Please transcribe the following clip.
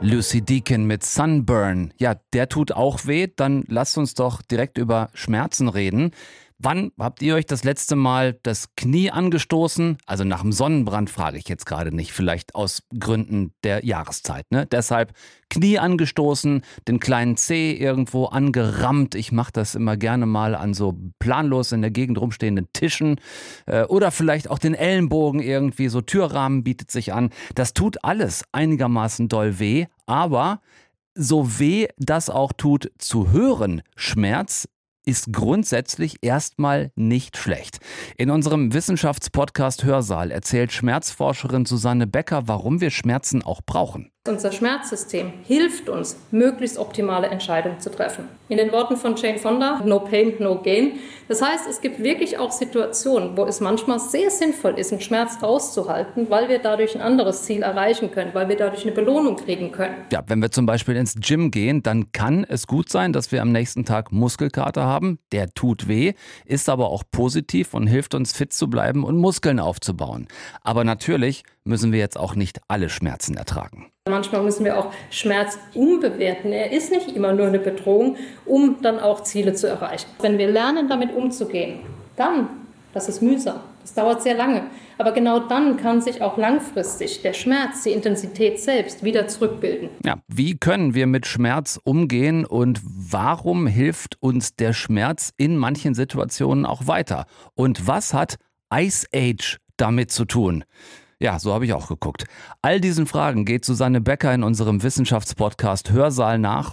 Lucy Deakin mit Sunburn. Ja, der tut auch weh. Dann lasst uns doch direkt über Schmerzen reden. Wann habt ihr euch das letzte Mal das Knie angestoßen? Also nach dem Sonnenbrand frage ich jetzt gerade nicht, vielleicht aus Gründen der Jahreszeit. Ne? Deshalb Knie angestoßen, den kleinen Zeh irgendwo angerammt. Ich mache das immer gerne mal an so planlos in der Gegend rumstehenden Tischen. Oder vielleicht auch den Ellenbogen irgendwie, so Türrahmen bietet sich an. Das tut alles einigermaßen doll weh, aber so weh das auch tut zu hören, Schmerz ist grundsätzlich erstmal nicht schlecht. In unserem Wissenschaftspodcast Hörsaal erzählt Schmerzforscherin Susanne Becker, warum wir Schmerzen auch brauchen. Unser Schmerzsystem hilft uns, möglichst optimale Entscheidungen zu treffen. In den Worten von Jane Fonda, no pain, no gain. Das heißt, es gibt wirklich auch Situationen, wo es manchmal sehr sinnvoll ist, einen Schmerz auszuhalten, weil wir dadurch ein anderes Ziel erreichen können, weil wir dadurch eine Belohnung kriegen können. Ja, wenn wir zum Beispiel ins Gym gehen, dann kann es gut sein, dass wir am nächsten Tag Muskelkater haben. Der tut weh, ist aber auch positiv und hilft uns fit zu bleiben und Muskeln aufzubauen. Aber natürlich müssen wir jetzt auch nicht alle Schmerzen ertragen. Manchmal müssen wir auch Schmerz umbewerten. Er ist nicht immer nur eine Bedrohung, um dann auch Ziele zu erreichen. Wenn wir lernen, damit umzugehen, dann, das ist mühsam, das dauert sehr lange, aber genau dann kann sich auch langfristig der Schmerz, die Intensität selbst wieder zurückbilden. Ja, wie können wir mit Schmerz umgehen und warum hilft uns der Schmerz in manchen Situationen auch weiter? Und was hat Ice Age damit zu tun? Ja, so habe ich auch geguckt. All diesen Fragen geht Susanne Becker in unserem Wissenschaftspodcast Hörsaal nach.